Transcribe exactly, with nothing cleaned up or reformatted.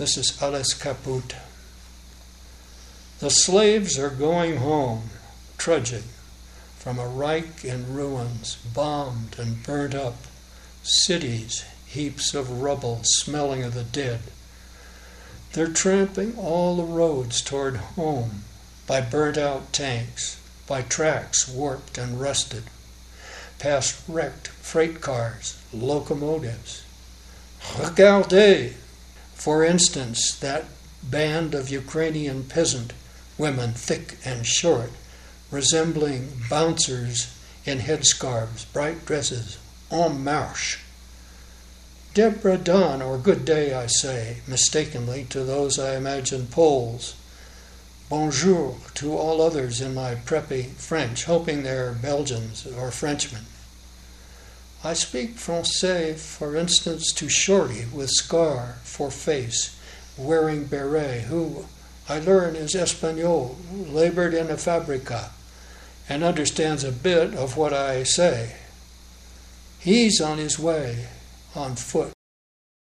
This is Alice Caput. The slaves are going home, trudging from a Reich in ruins, bombed and burnt up, cities, heaps of rubble smelling of the dead. They're tramping all the roads toward home by burnt-out tanks, by tracks warped and rusted, past wrecked freight cars, locomotives. Regardez, for instance, that band of Ukrainian peasant women, thick and short, resembling bouncers in headscarves, bright dresses, en marche. Deborah Dawn, or good day, I say, mistakenly to those I imagine Poles. Bonjour to all others in my preppy French, hoping they're Belgians or Frenchmen. I speak Francais, for instance, to Shorty with scar for face, wearing beret, who, I learn, is Espanol, labored in a fabrica, and understands a bit of what I say. He's on his way, on foot,